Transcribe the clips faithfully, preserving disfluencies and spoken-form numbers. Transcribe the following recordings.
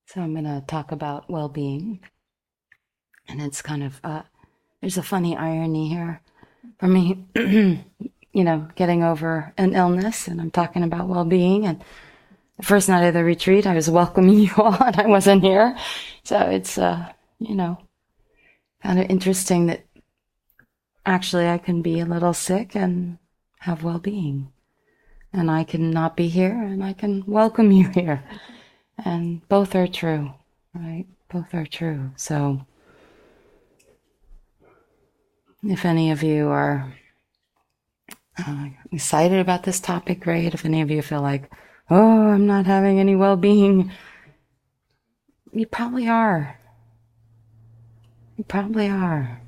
So I'm going to talk about well-being, and it's kind of uh, there's a funny irony here for me, you know, getting over an illness, and I'm talking about well-being. And the first night of the retreat, I was welcoming you all, and I wasn't here, so it's uh, you know, kind of interesting that actually I can be a little sick and have well-being, and I can not be here, and I can welcome you here, and both are true, right? Both are true. So if any of you are uh, excited about this topic, great. If any of you feel like, oh, I'm not having any well-being, you probably are. You probably are.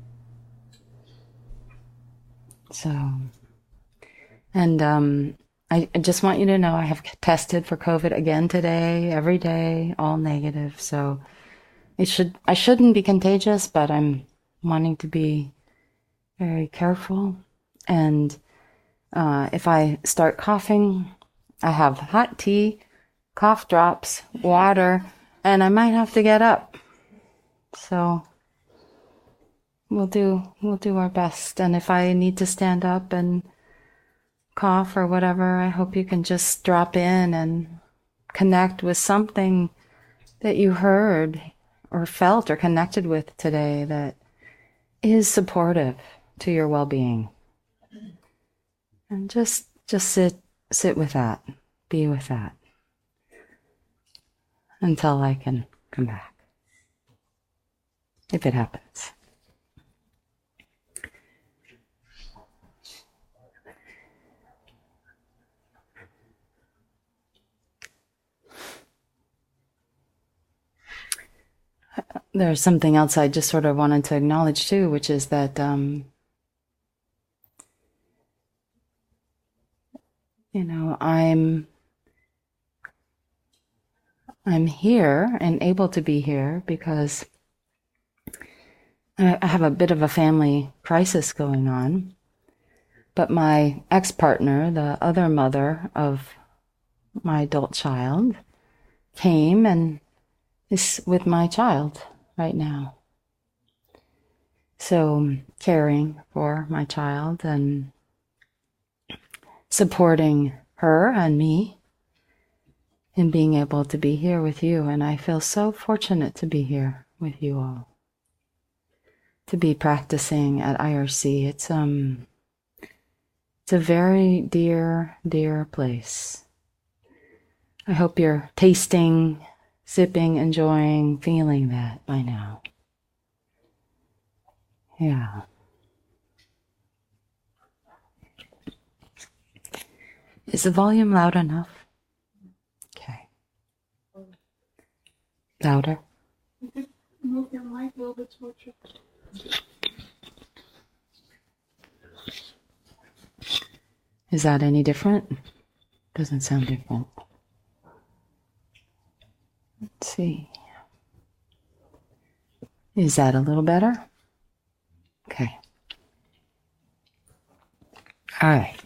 So, and um, I, I just want you to know I have tested for COVID again today, every day, all negative. So it should I shouldn't be contagious, but I'm wanting to be very careful. And uh, if I start coughing, I have hot tea, cough drops, water, and I might have to get up. So we'll do we'll do our best. And if I need to stand up and cough or whatever, I hope you can just drop in and connect with something that you heard or felt or connected with today that is supportive to your well-being. And just just sit sit with that. Be with that until I can come back, if it happens. There's something else I just sort of wanted to acknowledge too, which is that um, you know, I'm I'm here and able to be here because I have a bit of a family crisis going on. But my ex-partner, the other mother of my adult child, came and is with my child right now. So caring for my child and supporting her and me in being able to be here with you. And I feel so fortunate to be here with you all, to be practicing at I R C. It's um, it's a very dear, dear place. I hope you're tasting, sipping, enjoying, feeling that by now. Yeah. Is the volume loud enough? Okay. Louder? Move your mic a little bit towards you. Is that any different? Doesn't sound different. Let's see. Is that a little better? Okay. All right.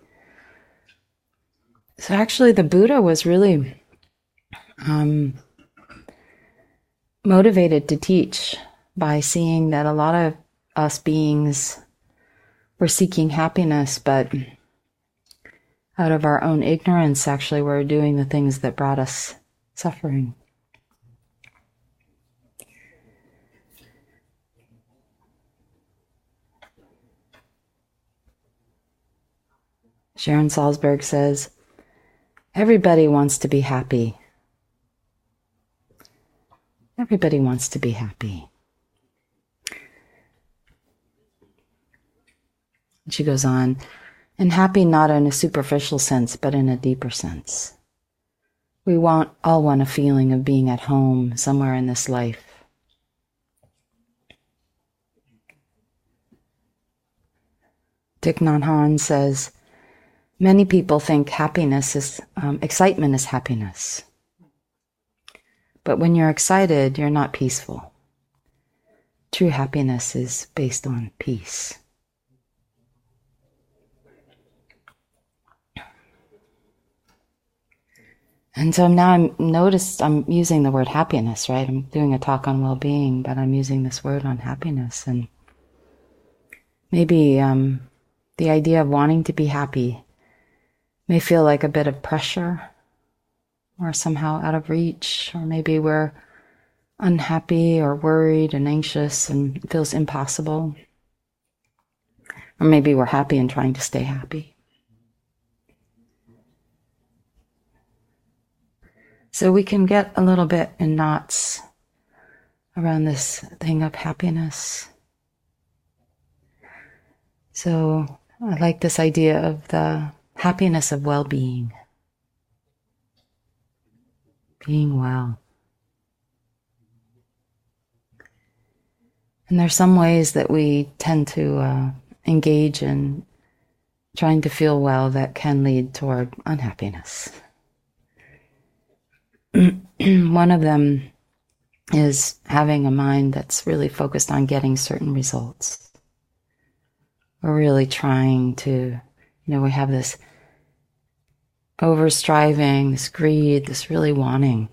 So actually the Buddha was really um, motivated to teach by seeing that a lot of us beings were seeking happiness, but out of our own ignorance, actually, we're doing the things that brought us suffering. Sharon Salzberg says, everybody wants to be happy. Everybody wants to be happy. She goes on, and happy not in a superficial sense, but in a deeper sense. We want all want a feeling of being at home somewhere in this life. Thich Nhat Hanh says, many people think happiness is, um, excitement is happiness. But when you're excited, you're not peaceful. True happiness is based on peace. And so now I'm noticed I'm using the word happiness, right? I'm doing a talk on well-being, but I'm using this word on happiness. And maybe um, the idea of wanting to be happy may feel like a bit of pressure or somehow out of reach, or maybe we're unhappy or worried and anxious and it feels impossible. Or maybe we're happy and trying to stay happy. So we can get a little bit in knots around this thing of happiness. So I like this idea of the happiness of well-being. Being well. And there's some ways that we tend to uh, engage in trying to feel well that can lead toward unhappiness. One of them is having a mind that's really focused on getting certain results. We're really trying to, you know, we have this over-striving, this greed, this really wanting.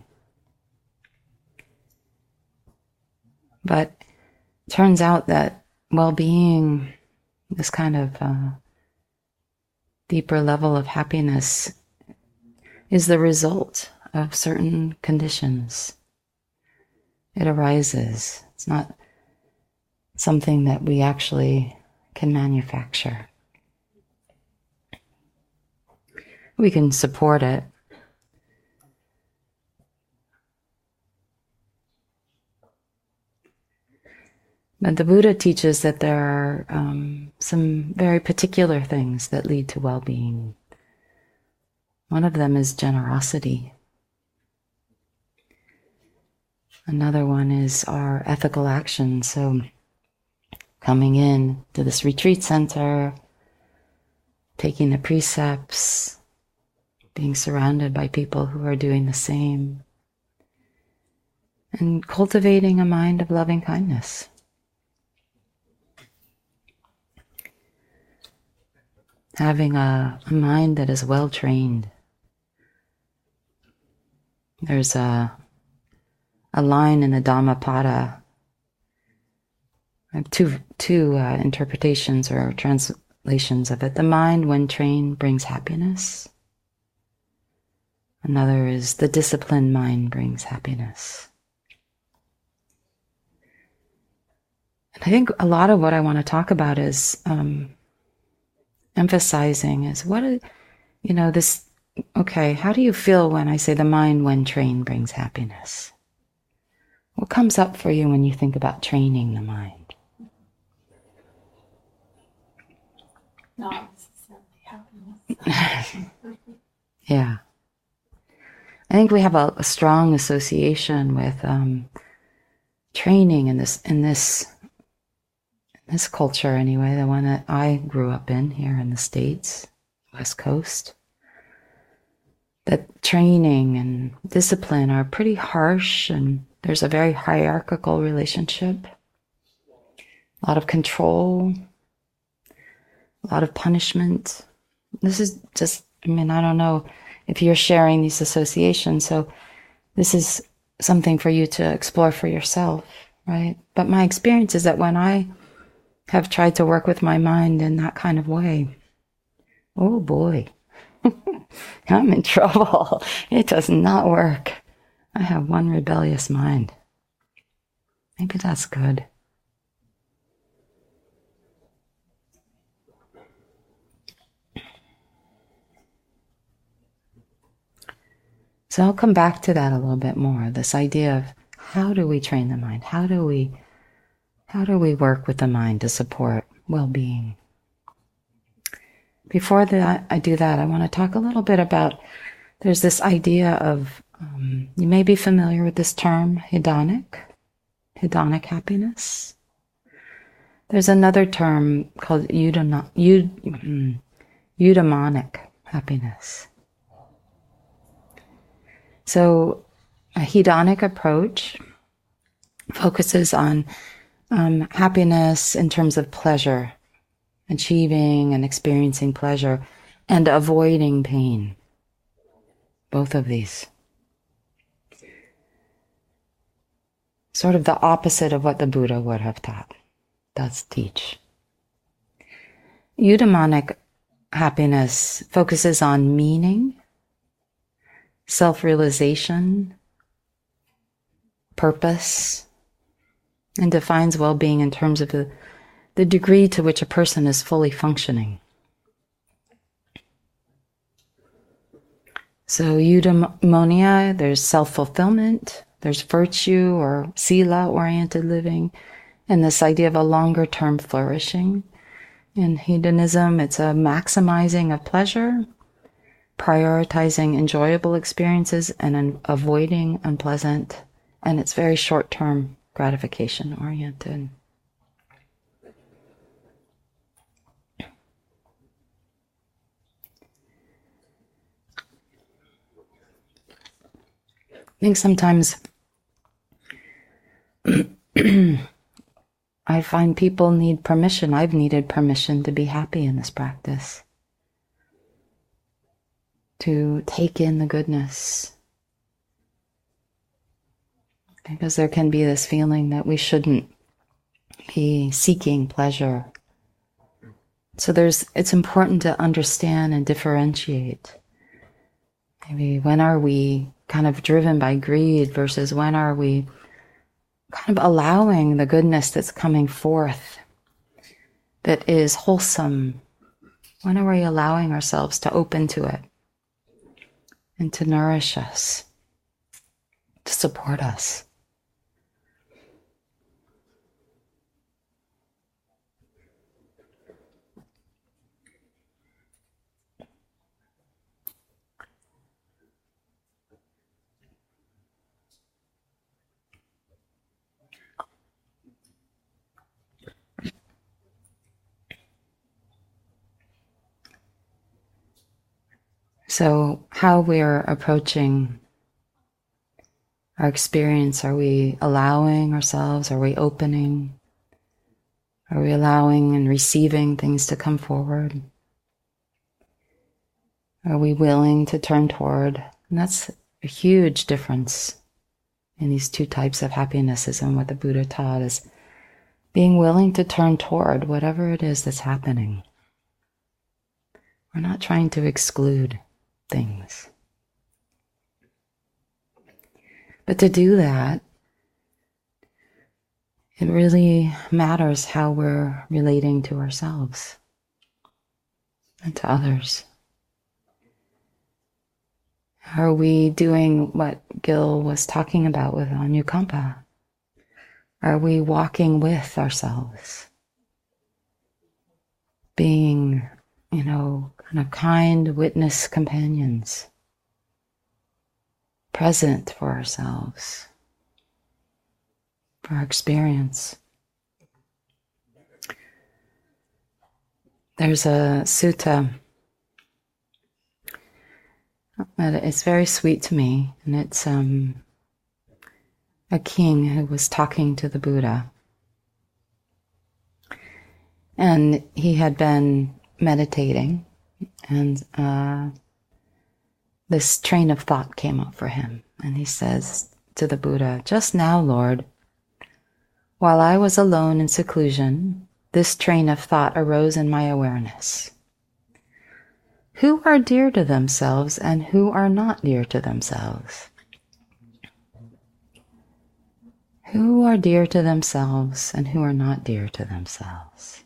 But it turns out that well-being, this kind of uh, deeper level of happiness, is the result of certain conditions. It arises. It's not something that we actually can manufacture. We can support it. But the Buddha teaches that there are um, some very particular things that lead to well-being. One of them is generosity. Another one is our ethical action. So coming in to this retreat center, taking the precepts, being surrounded by people who are doing the same, and cultivating a mind of loving kindness. Having a, a mind that is well trained. There's a, a line in the Dhammapada. I have two, two uh, interpretations or translations of it. The mind, when trained, brings happiness. Another is the disciplined mind brings happiness. And I think a lot of what I want to talk about is um, emphasizing is what, is, you know, this, okay, how do you feel when I say the mind when trained brings happiness? What comes up for you when you think about training the mind? Not necessarily happiness. Yeah. I think we have a, a strong association with um, training in this, in this, in this culture anyway, the one that I grew up in here in the States, West Coast. That training and discipline are pretty harsh, and there's a very hierarchical relationship. A lot of control, a lot of punishment. This is just, I mean, I don't know if you're sharing these associations, so this is something for you to explore for yourself, right? But my experience is that when I have tried to work with my mind in that kind of way, oh boy, I'm in trouble. It does not work. I have one rebellious mind. Maybe that's good. So I'll come back to that a little bit more. This idea of how do we train the mind? How do we, how do we work with the mind to support well-being? Before that, I do that, I want to talk a little bit about, there's this idea of, um, you may be familiar with this term, hedonic, hedonic happiness. There's another term called eudaimonic, eud, eudaimonic happiness. So a hedonic approach focuses on um, happiness in terms of pleasure, achieving and experiencing pleasure, and avoiding pain. both of these. Sort of the opposite of what the Buddha would have taught, does teach. Eudaimonic happiness focuses on meaning, self-realization, purpose, and defines well-being in terms of the, the degree to which a person is fully functioning. So eudaimonia, there's self-fulfillment, there's virtue or sila-oriented living, and this idea of a longer-term flourishing. In hedonism, it's a maximizing of pleasure, prioritizing enjoyable experiences, and an avoiding unpleasant, and it's very short-term gratification-oriented. I think sometimes I find people need permission. I've needed permission to be happy in this practice, to take in the goodness. Because there can be this feeling that we shouldn't be seeking pleasure. So there's, it's important to understand and differentiate. Maybe when are we kind of driven by greed versus when are we kind of allowing the goodness that's coming forth that is wholesome? When are we allowing ourselves to open to it and to nourish us, to support us? So how we're approaching our experience, are we allowing ourselves, are we opening, are we allowing and receiving things to come forward? Are we willing to turn toward? And that's a huge difference in these two types of happinesses and what the Buddha taught is being willing to turn toward whatever it is that's happening. We're not trying to exclude things. But to do that, it really matters how we're relating to ourselves and to others. Are we doing what Gil was talking about with Anukampa? Are we walking with ourselves? Being, you know, kind of kind witness companions, present for ourselves, for our experience. There's a sutta that is very sweet to me, and it's um, a king who was talking to the Buddha. And he had been meditating, and uh, this train of thought came up for him. And he says to the Buddha, "Just now, Lord, while I was alone in seclusion, this train of thought arose in my awareness. Who are dear to themselves and who are not dear to themselves? Who are dear to themselves and who are not dear to themselves?"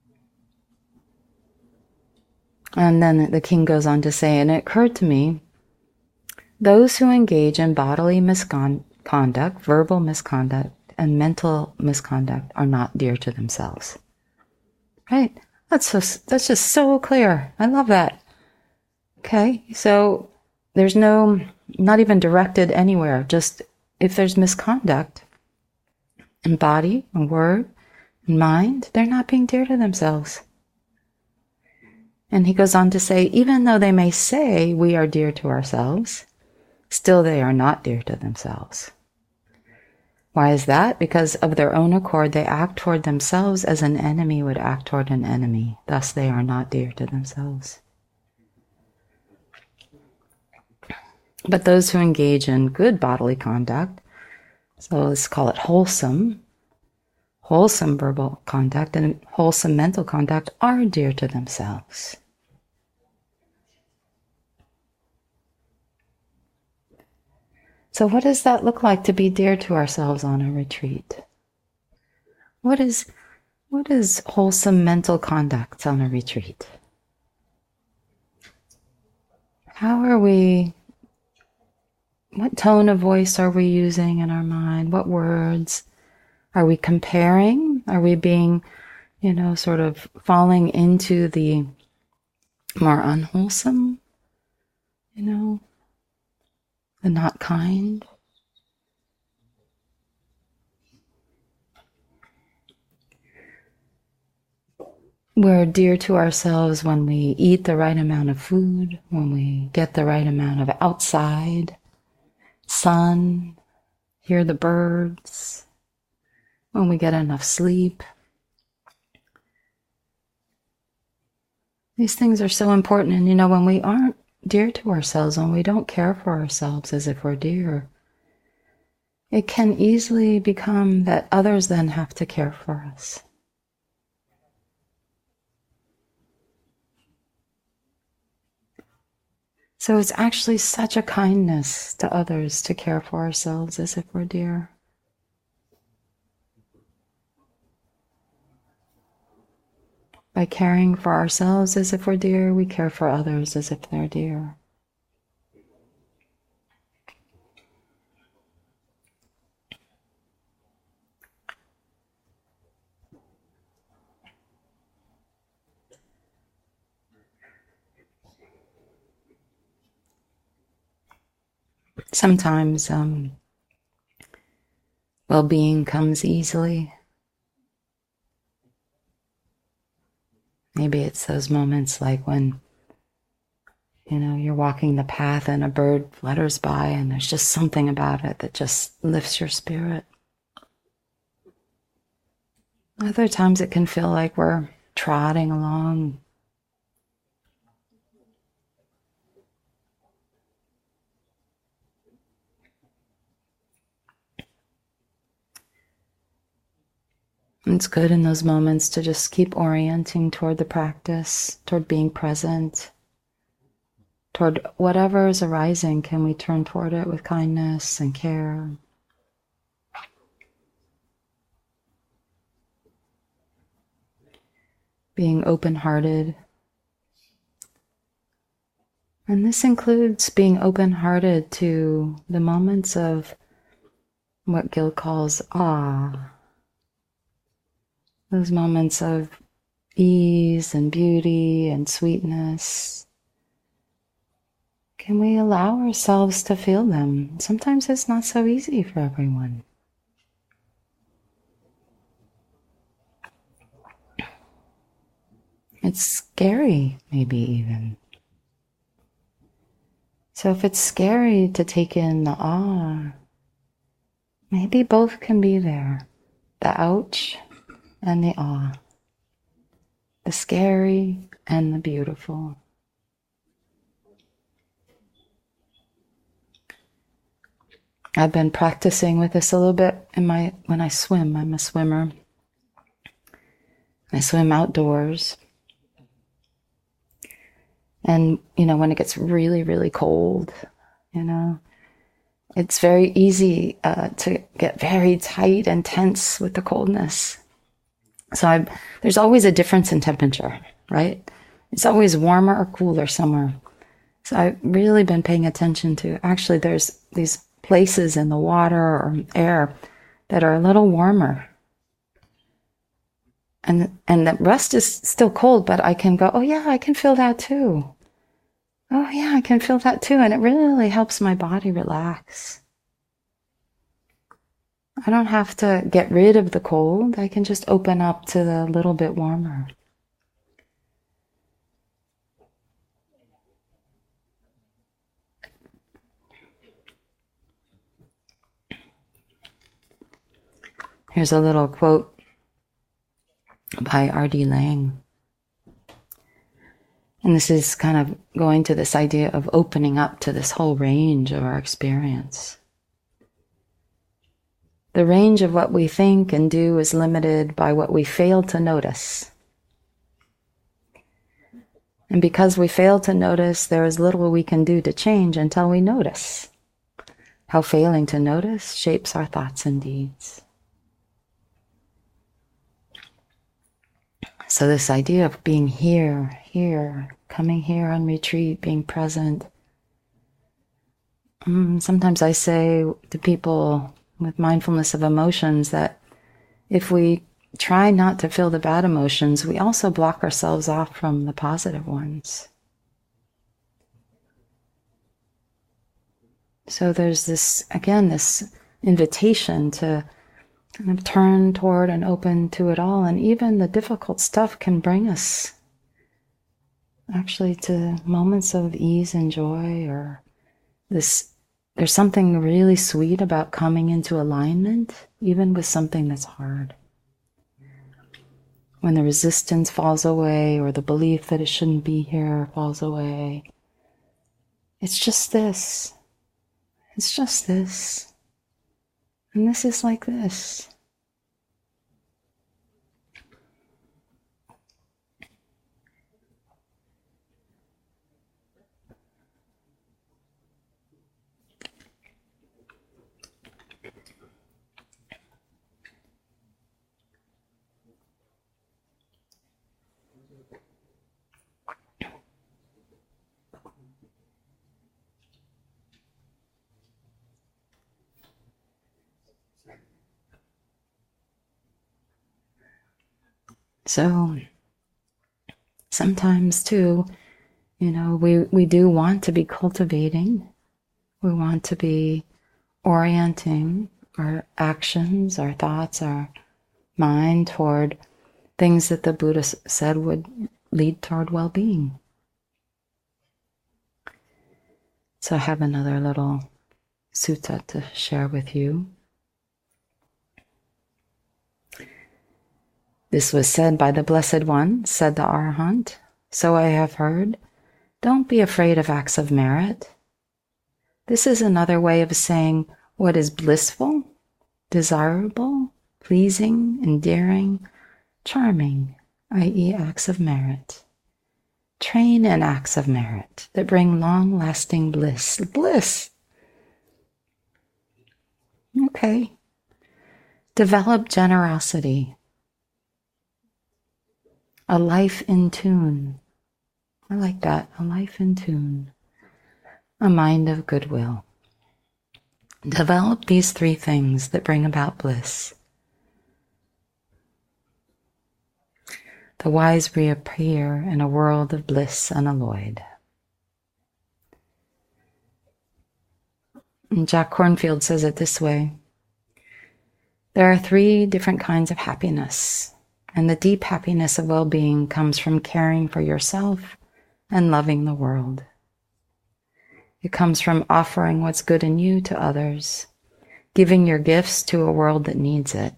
And then the king goes on to say, and it occurred to me, those who engage in bodily misconduct, verbal misconduct, and mental misconduct are not dear to themselves. Right? That's so, that's just so clear. I love that. Okay, so there's no, not even directed anywhere, just if there's misconduct in body, and word, and mind, they're not being dear to themselves. And he goes on to say, even though they may say we are dear to ourselves, still they are not dear to themselves. Why is that? Because of their own accord, they act toward themselves as an enemy would act toward an enemy. Thus they are not dear to themselves. But those who engage in good bodily conduct, so let's call it wholesome, wholesome verbal conduct and wholesome mental conduct, are dear to themselves. So what does that look like to be dear to ourselves on a retreat? What is, what is wholesome mental conduct on a retreat? How are we, what tone of voice are we using in our mind? What words? Are we comparing? Are we being, you know, sort of falling into the more unwholesome, you know, the not kind? We're dear to ourselves when we eat the right amount of food, when we get the right amount of outside sun, hear the birds, when we get enough sleep. These things are so important. And you know, when we aren't dear to ourselves, when we don't care for ourselves as if we're dear, it can easily become that others then have to care for us. So it's actually such a kindness to others to care for ourselves as if we're dear. By caring for ourselves as if we're dear, we care for others as if they're dear. Sometimes um, well-being comes easily. Maybe it's those moments like when, you know, you're walking the path and a bird flutters by and there's just something about it that just lifts your spirit. Other times it can feel like we're trotting along. It's good in those moments to just keep orienting toward the practice, toward being present, toward whatever is arising. Can we turn toward it with kindness and care? Being open-hearted. And this includes being open-hearted to the moments of what Gil calls awe. Those moments of ease and beauty and sweetness. Can we allow ourselves to feel them? Sometimes it's not so easy for everyone. It's scary, maybe even. So if it's scary to take in the awe, maybe both can be there. The ouch and the awe. The scary and the beautiful. I've been practicing with this a little bit in my when I swim. I'm a swimmer. I swim outdoors. And, you know, when it gets really, really cold, you know, it's very easy uh, to get very tight and tense with the coldness. So I'm, there's always a difference in temperature, right? It's always warmer or cooler somewhere. So I've really been paying attention to, actually there's these places in the water or air that are a little warmer. And and the rest is still cold, but I can go, oh yeah, I can feel that too. Oh yeah, I can feel that too. And it really helps my body relax. I don't have to get rid of the cold. I can just open up to the little bit warmer. Here's a little quote by R D Laing. And this is kind of going to this idea of opening up to this whole range of our experience. The range of what we think and do is limited by what we fail to notice. And because we fail to notice, there is little we can do to change until we notice how failing to notice shapes our thoughts and deeds. So this idea of being here, here, coming here on retreat, being present. Um, sometimes I say to people with mindfulness of emotions that if we try not to feel the bad emotions, we also block ourselves off from the positive ones. So there's this, again, this invitation to kind of turn toward and open to it all. And even the difficult stuff can bring us actually to moments of ease and joy, or this, there's something really sweet about coming into alignment, even with something that's hard. When the resistance falls away, or the belief that it shouldn't be here falls away, it's just this. It's just this. And this is like this. So sometimes too, you know, we, we do want to be cultivating. We want to be orienting our actions, our thoughts, our mind toward things that the Buddha said would lead toward well-being. So I have another little sutta to share with you. This was said by the Blessed One, said the Arahant, so I have heard, don't be afraid of acts of merit. This is another way of saying what is blissful, desirable, pleasing, endearing, charming, that is acts of merit. Train in acts of merit that bring long-lasting bliss. Bliss! Okay. Develop generosity. A life in tune. I like that. A life in tune. A mind of goodwill. Develop these three things that bring about bliss. The wise reappear in a world of bliss unalloyed. And Jack Kornfield says it this way. There are three different kinds of happiness. And the deep happiness of well-being comes from caring for yourself and loving the world. It comes from offering what's good in you to others, giving your gifts to a world that needs it.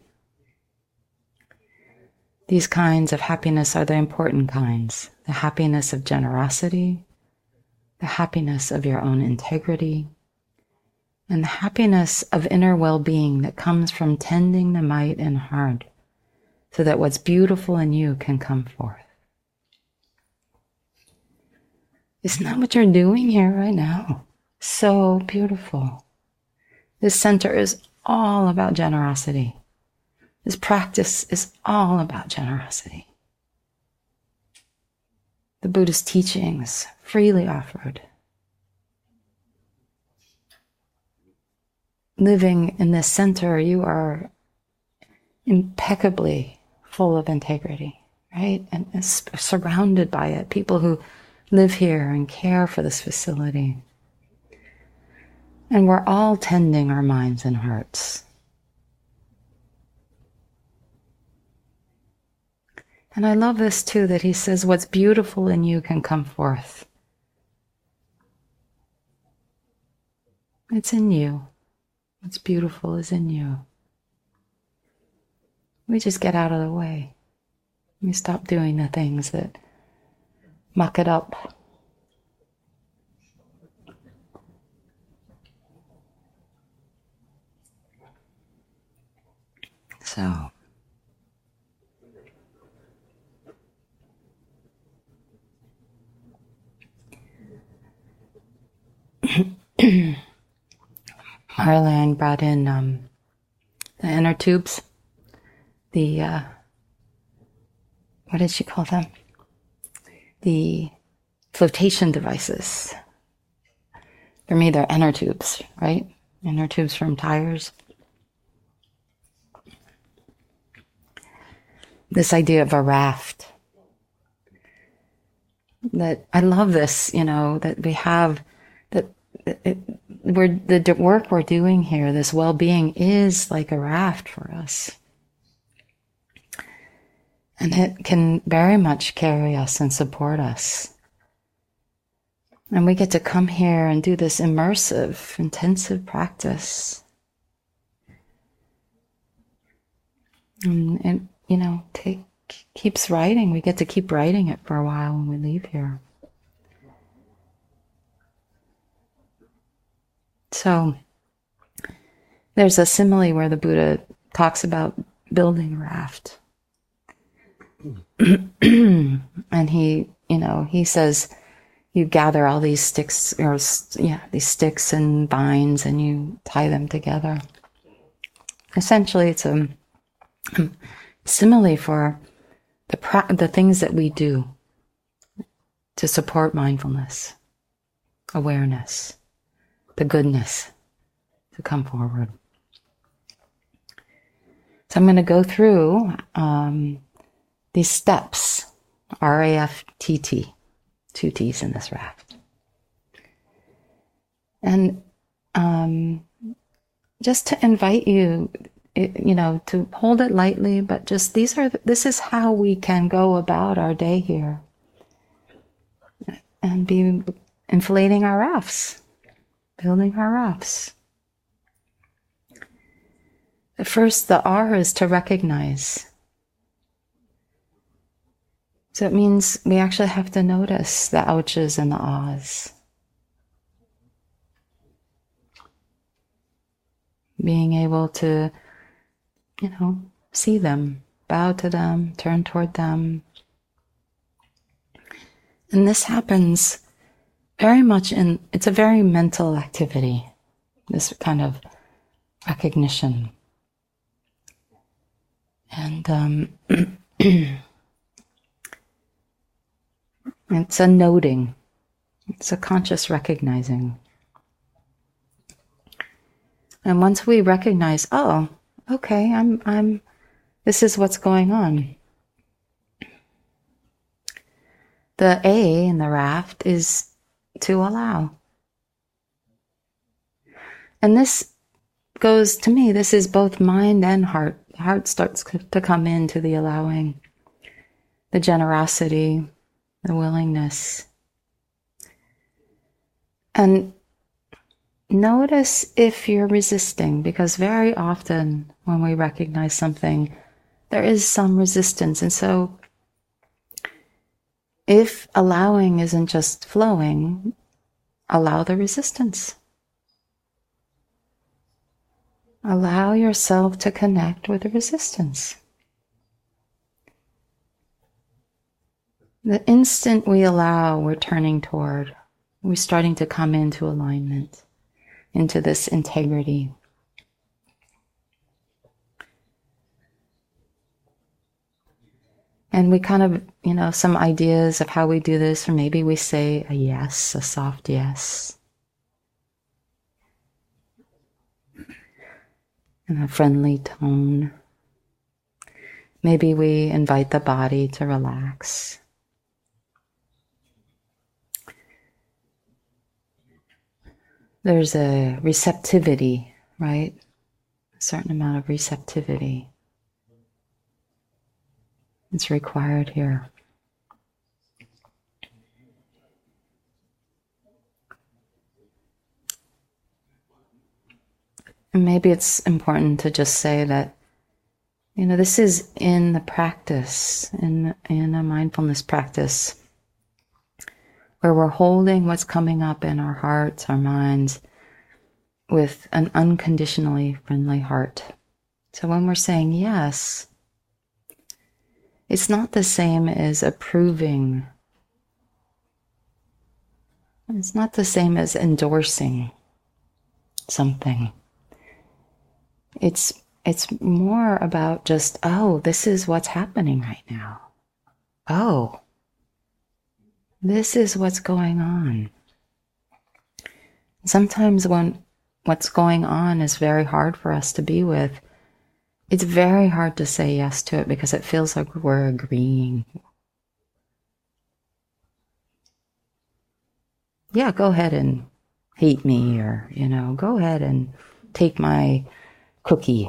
These kinds of happiness are the important kinds, the happiness of generosity, the happiness of your own integrity, and the happiness of inner well-being that comes from tending the might and heart, so that what's beautiful in you can come forth. Isn't that what you're doing here right now? So beautiful. This center is all about generosity. This practice is all about generosity. The Buddha's teachings freely offered. Living in this center, you are impeccably full of integrity, right? And is surrounded by it. People who live here and care for this facility. And we're all tending our minds and hearts. And I love this too, that he says, what's beautiful in you can come forth. It's in you. What's beautiful is in you. We just get out of the way. We stop doing the things that muck it up. So, Marlene brought in um, the inner tubes, the, uh, what did she call them? The flotation devices. For me, they're inner tubes, right? Inner tubes from tires. This idea of a raft. That I love this, you know, that we have, that it, we're, the work we're doing here, this well-being is like a raft for us. And it can very much carry us and support us. And we get to come here and do this immersive, intensive practice. And it, you know, take, keeps writing. We get to keep writing it for a while when we leave here. So, there's a simile where the Buddha talks about building a raft. And he, you know, he says, you gather all these sticks, or yeah, these sticks and vines, and you tie them together. Essentially, it's a, a simile for the pra- the things that we do to support mindfulness, awareness, the goodness to come forward. So I'm going to go through um, these steps, R A F T T. Two T's in this raft. And um, just to invite you, it, you know, to hold it lightly, but just these are, this is how we can go about our day here and be inflating our rafts, building our rafts. First, the R is to recognize. So it means we actually have to notice the ouches and the ahs. Being able to, you know, see them, bow to them, turn toward them. And this happens very much in, it's a very mental activity, this kind of recognition. And um, it's a noting. It's a conscious recognizing. And once we recognize, oh, okay, I'm, I'm, this is what's going on. The A in the raft is to allow. And this goes, to me, this is both mind and heart. Heart starts to come into the allowing, the generosity, the willingness. And notice if you're resisting, because very often when we recognize something, there is some resistance. And so if allowing isn't just flowing, allow the resistance. Allow yourself to connect with the resistance. The instant we allow, we're turning toward, we're starting to come into alignment, into this integrity. And we kind of, you know, some ideas of how we do this, or maybe we say a yes, a soft yes. In a friendly tone. Maybe we invite the body to relax. There's a receptivity, right? A certain amount of receptivity. It's required here. And maybe it's important to just say that, you know, this is in the practice, in, in a mindfulness practice. where we're holding what's coming up in our hearts, our minds, with an unconditionally friendly heart. So when we're saying yes, it's not the same as approving. It's not the same as endorsing something. It's it's more about just, oh, this is what's happening right now. Oh, this is what's going on. Sometimes when what's going on is very hard for us to be with, it's very hard to say yes to it because it feels like we're agreeing. Yeah, go ahead and hate me, or, you know, go ahead and take my cookie.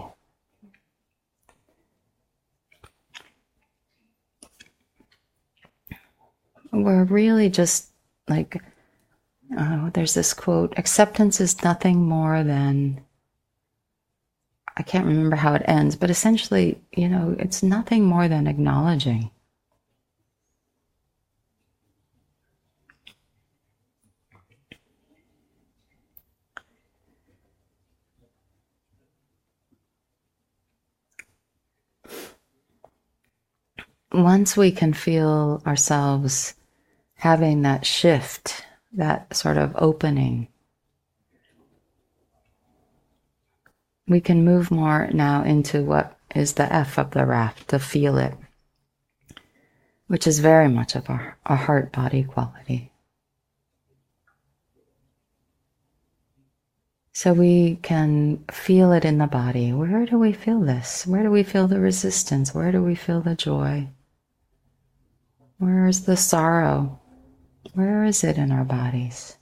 We're really just like, uh, there's this quote, acceptance is nothing more than, I can't remember how it ends, but essentially, you know, it's nothing more than acknowledging. Once we can feel ourselves having that shift, that sort of opening, we can move more now into what is the F of the raft, to feel it, which is very much of our, our heart-body quality. So we can feel it in the body. Where do we feel this? Where do we feel the resistance? Where do we feel the joy? Where is the sorrow? Where is it in our bodies?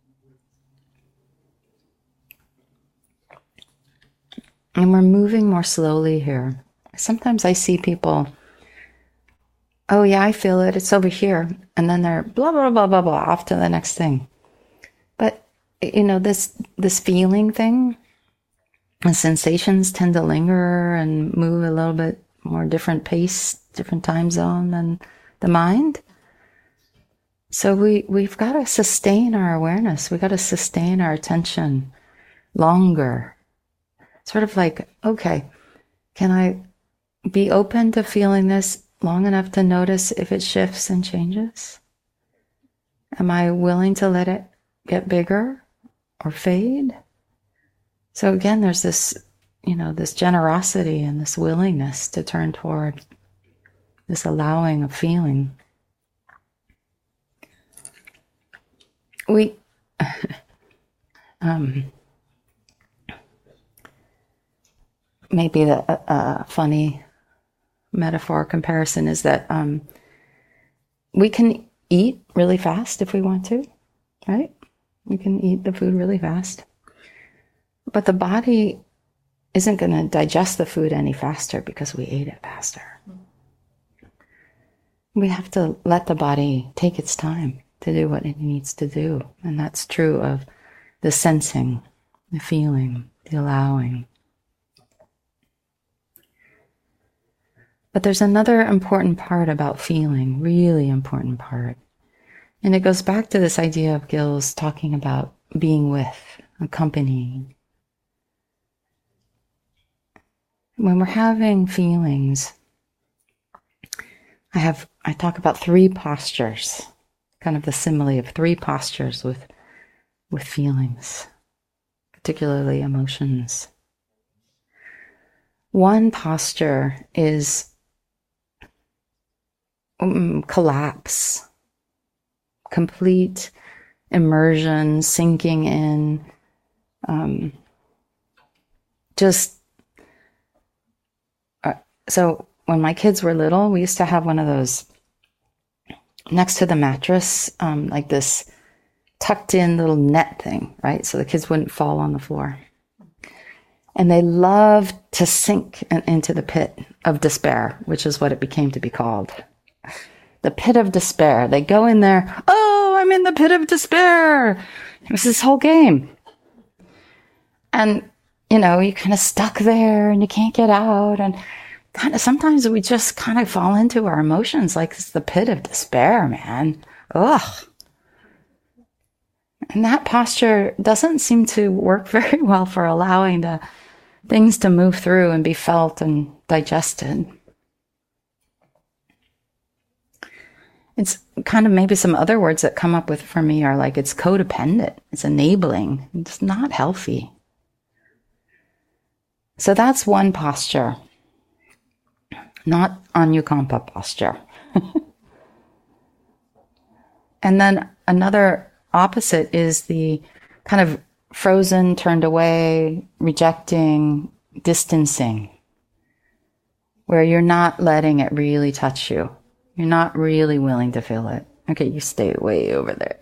And we're moving more slowly here. Sometimes I see people, oh yeah, I feel it, it's over here. And then they're blah, blah, blah, blah, blah, off to the next thing. But, you know, this, this feeling thing, the sensations tend to linger and move a little bit more different pace, different time zone than the mind. So we, we've got to sustain our awareness. We've got to sustain our attention longer. Sort of like, okay, can I be open to feeling this long enough to notice if it shifts and changes? Am I willing to let it get bigger or fade? So again, there's this, you know, this generosity and this willingness to turn toward this allowing of feeling. We, um, maybe the uh, funny metaphor comparison is that um, we can eat really fast if we want to, right? We can eat the food really fast. But the body isn't going to digest the food any faster because we ate it faster. We have to let the body take its time to do what it needs to do. And that's true of the sensing, the feeling, the allowing. But there's another important part about feeling, really important part. And it goes back to this idea of Gil's talking about being with, accompanying. When we're having feelings, I have, I talk about three postures, kind of the simile of three postures with, with feelings, particularly emotions. One posture is um, collapse, complete immersion, sinking in, um, just, uh, so when my kids were little, we used to have one of those next to the mattress, um, like this tucked in little net thing, right? So the kids wouldn't fall on the floor. And they loved to sink in, into the pit of despair, which is what it became to be called. The pit of despair. They go in there, oh, I'm in the pit of despair. It was this whole game. And, you know, you're kind of stuck there and you can't get out. And kind of sometimes we just kind of fall into our emotions like it's the pit of despair, man. Ugh. And that posture doesn't seem to work very well for allowing the things to move through and be felt and digested. It's kind of maybe some other words that come up with for me are like it's codependent, it's enabling, it's not healthy. So that's one posture, not Anukampa posture. And then another opposite is the kind of frozen, turned away, rejecting, distancing, where you're not letting it really touch you. You're not really willing to feel it. Okay, you stay way over there.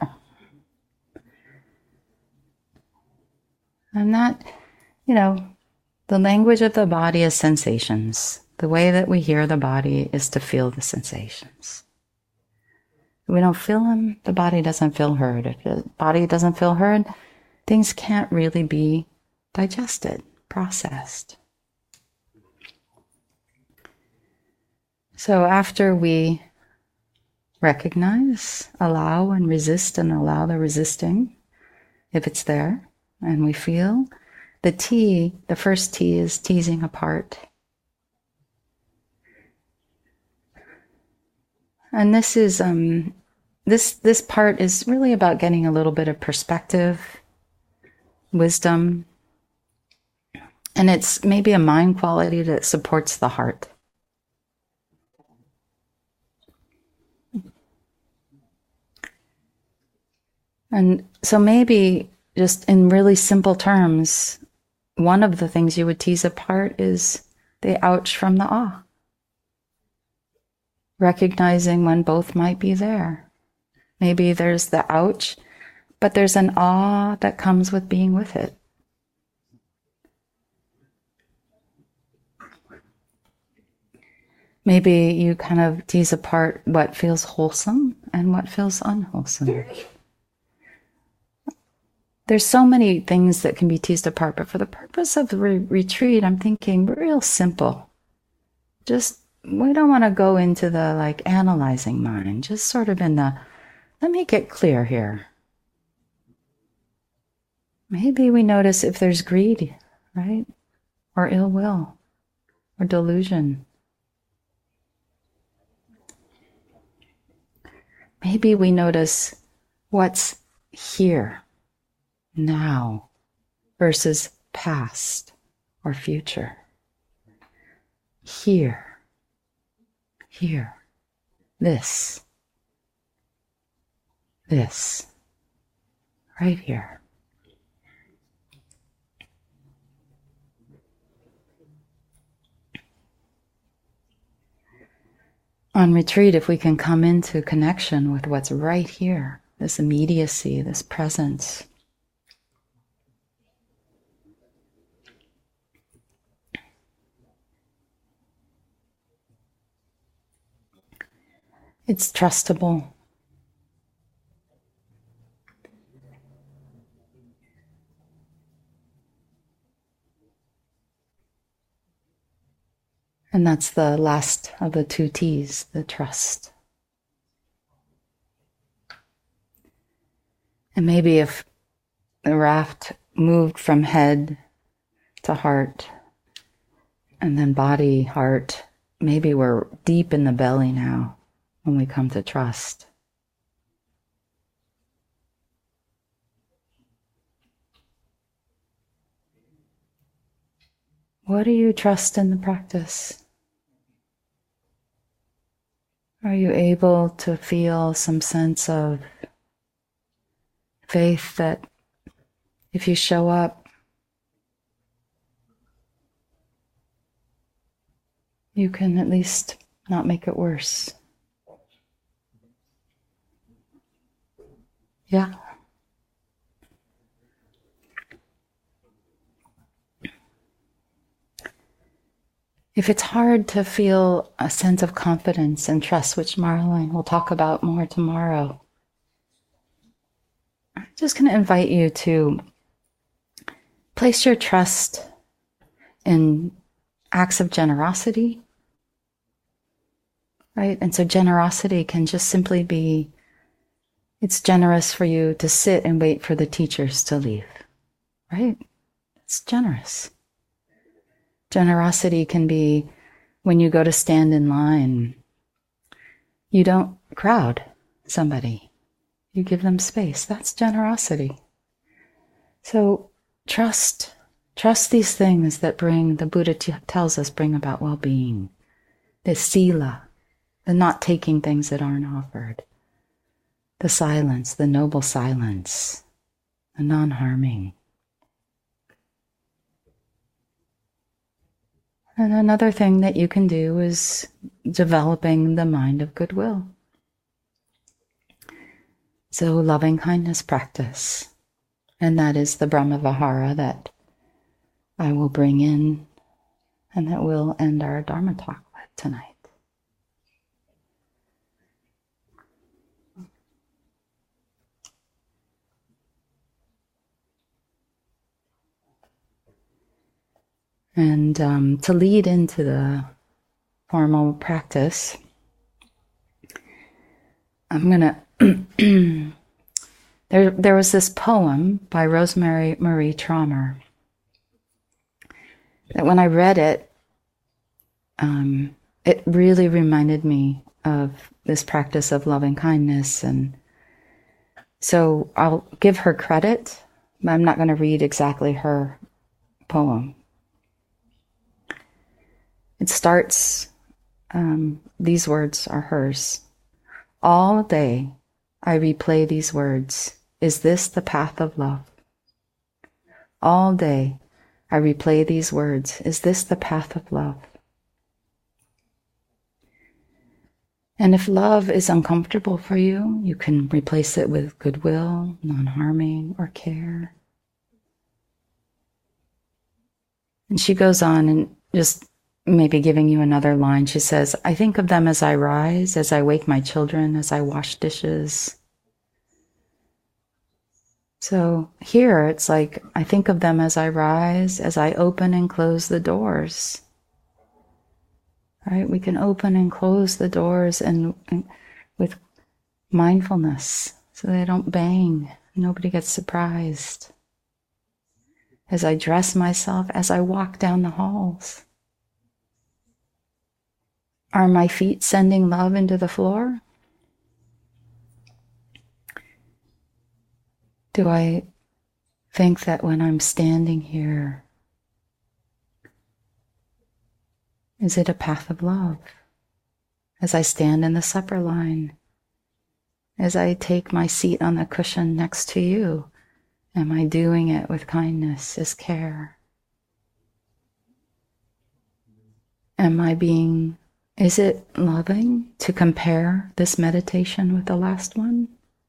And that, you know, the language of the body is sensations. The way that we hear the body is to feel the sensations. If we don't feel them, the body doesn't feel heard. If the body doesn't feel heard, things can't really be digested, processed. So after we recognize, allow and resist and allow the resisting, if it's there, and we feel, the T, the first T is teasing apart. And this is, um, this, this part is really about getting a little bit of perspective, wisdom, and it's maybe a mind quality that supports the heart. And so maybe just in really simple terms, one of the things you would tease apart is the ouch from the ah. Recognizing when both might be there. Maybe there's the ouch, but there's an ah that comes with being with it. Maybe you kind of tease apart what feels wholesome and what feels unwholesome. There's so many things that can be teased apart, but for the purpose of the re- retreat, I'm thinking real simple. Just, we don't want to go into the like analyzing mind, just sort of in the, let me get clear here. Maybe we notice if there's greed, right? Or ill will, or delusion. Maybe we notice what's here, now, versus past or future. Here, here, this, this, right here. On retreat, if we can come into connection with what's right here, this immediacy, this presence, it's trustable. And that's the last of the two T's, the trust. And maybe if the raft moved from head to heart, and then body, heart, maybe we're deep in the belly now when we come to trust. What do you trust in the practice? Are you able to feel some sense of faith that if you show up, you can at least not make it worse? Yeah. If it's hard to feel a sense of confidence and trust, which Marlene will talk about more tomorrow, I'm just going to invite you to place your trust in acts of generosity, right? And so generosity can just simply be It's generous for you to sit and wait for the teachers to leave, right? It's generous. Generosity can be when you go to stand in line, you don't crowd somebody. You give them space. That's generosity. So trust, trust these things that bring, the Buddha t- tells us, bring about well-being. The sila, the not taking things that aren't offered. The silence, the noble silence, the non-harming. And another thing that you can do is developing the mind of goodwill. So loving kindness practice. And that is the Brahmavihara that I will bring in and that we'll end our Dharma talk with tonight. And um, to lead into the formal practice, I'm going to... there, there was this poem by Rosemary Marie Traumer that when I read it, um, it really reminded me of this practice of loving kindness. And so I'll give her credit, but I'm not going to read exactly her poem. It starts, um, these words are hers. All day I replay these words. Is this the path of love? All day I replay these words. Is this the path of love? And if love is uncomfortable for you, you can replace it with goodwill, non-harming, or care. And she goes on and just maybe giving you another line. She says, I think of them as I rise, as I wake my children, as I wash dishes. So here it's like, I think of them as I rise, as I open and close the doors. Right? We can open and close the doors and, and with mindfulness so they don't bang. Nobody gets surprised. As I dress myself, as I walk down the halls. Are my feet sending love into the floor? Do I think that when I'm standing here, is it a path of love? As I stand in the supper line, as I take my seat on the cushion next to you, am I doing it with kindness, as care? Am I being, is it loving to compare this meditation with the last one?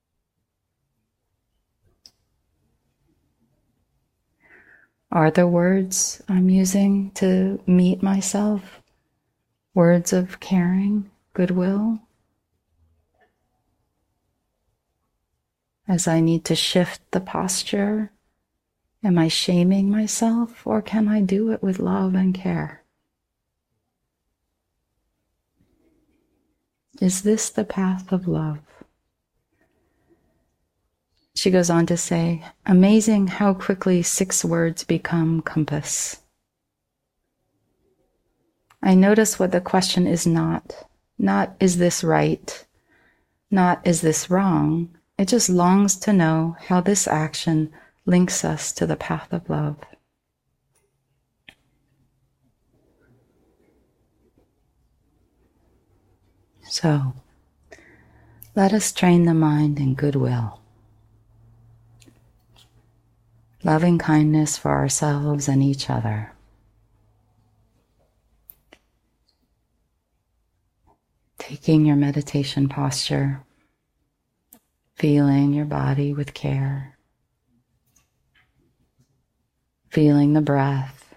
Are the words I'm using to meet myself words of caring, goodwill? As I need to shift the posture, am I shaming myself, or can I do it with love and care? Is this the path of love? She goes on to say, amazing how quickly six words become compass. I notice what the question is not. Not, is this right? Not, is this wrong? It just longs to know how this action links us to the path of love. So, let us train the mind in goodwill. Loving kindness for ourselves and each other. Taking your meditation posture, feeling your body with care, feeling the breath,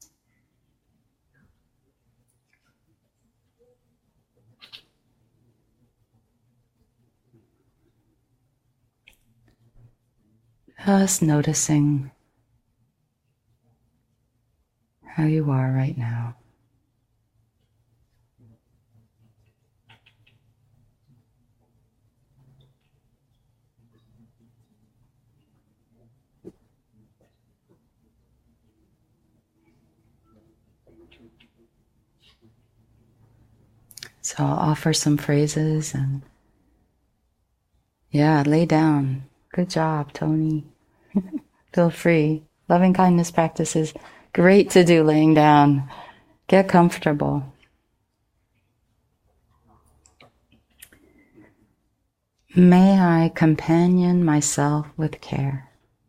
just noticing how you are right now. So I'll offer some phrases and yeah, lay down. Good job, Tony. Feel free. Loving kindness practice is great to do laying down. Get comfortable. May I companion myself with care.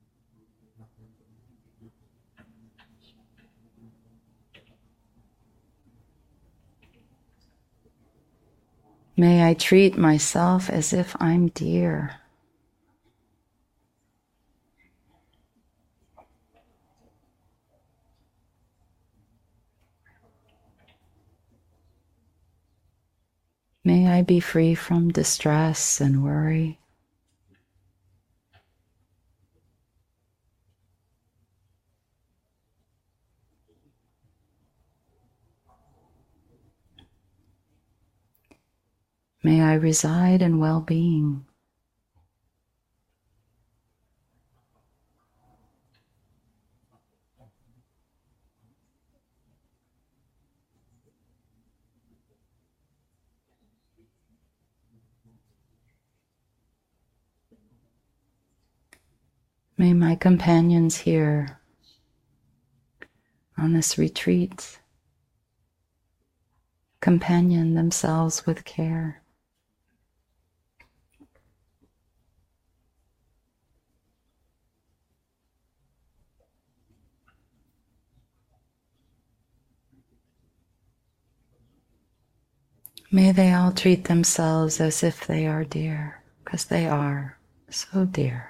May I treat myself as if I'm dear. May I be free from distress and worry. May I reside in well-being. May my companions here on this retreat companion themselves with care. May they all treat themselves as if they are dear, because they are so dear.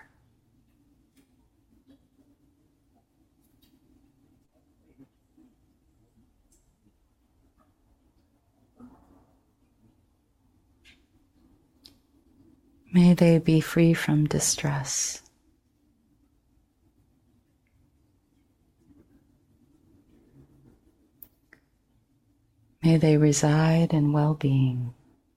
May they be free from distress. May they reside in well-being.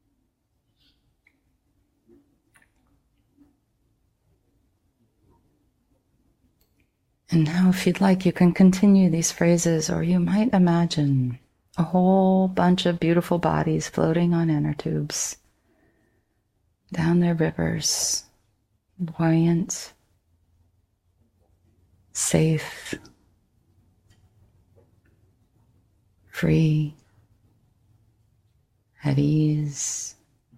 And now, if you'd like, you can continue these phrases, or you might imagine a whole bunch of beautiful bodies floating on inner tubes down their rivers, buoyant, safe, free, at ease.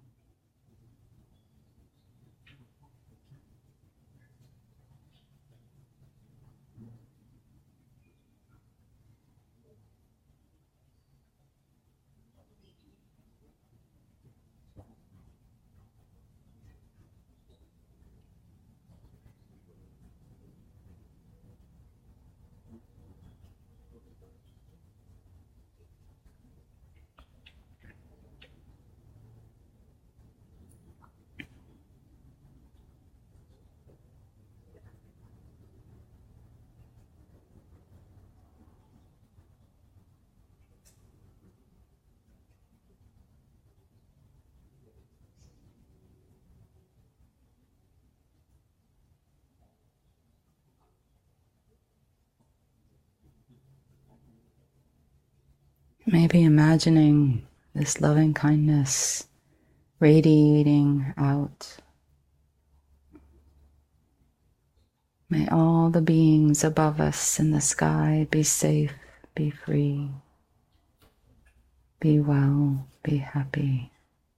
Maybe imagining this loving kindness radiating out. May all the beings above us in the sky be safe, be free, be well, be happy.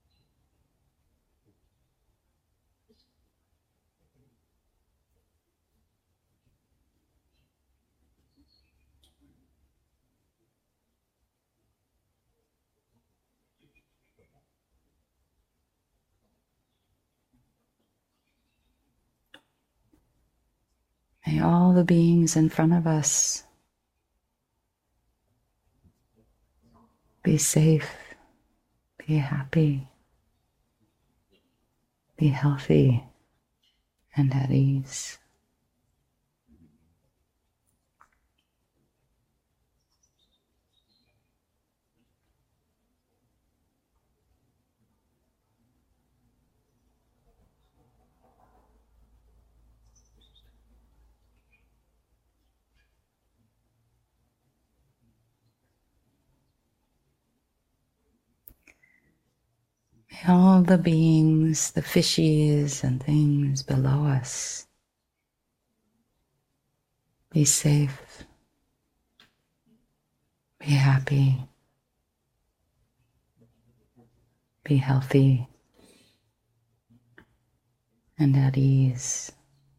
May all the beings in front of us be safe, be happy, be healthy, and at ease. May all the beings, the fishies and things below us, be safe, be happy, be healthy, and at ease.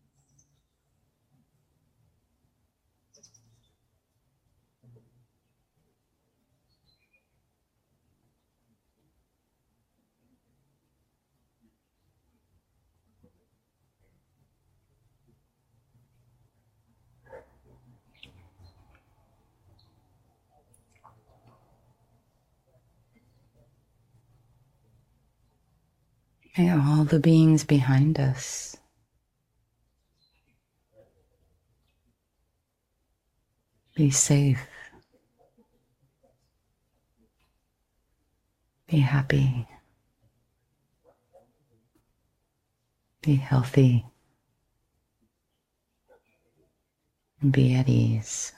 May all the beings behind us be safe, be happy, be healthy, and be at ease.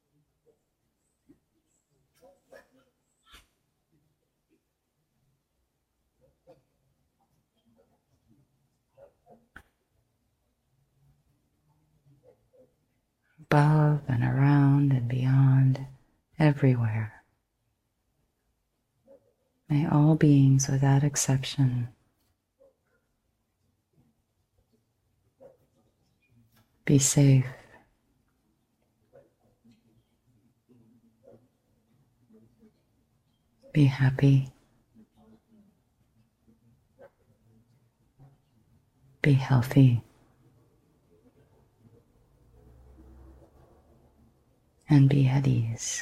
Above and around and beyond, everywhere. May all beings without exception be safe, be happy, be healthy, and be at ease.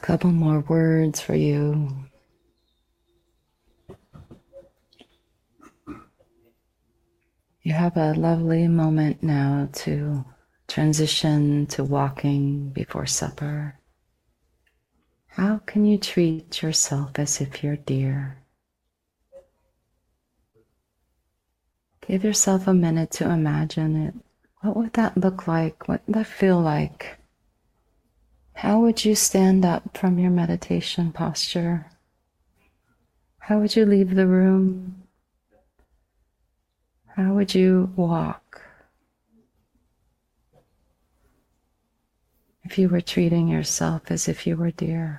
couple more words for you. You have a lovely moment now to transition to walking before supper. How can you treat yourself as if you're dear? Give yourself a minute to imagine it. What would that look like? What would that feel like? How would you stand up from your meditation posture? How would you leave the room? How would you walk if you were treating yourself as if you were dear?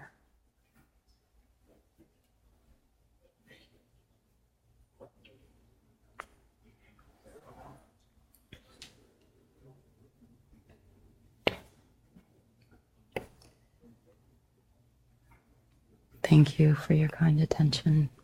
Thank you for your kind attention.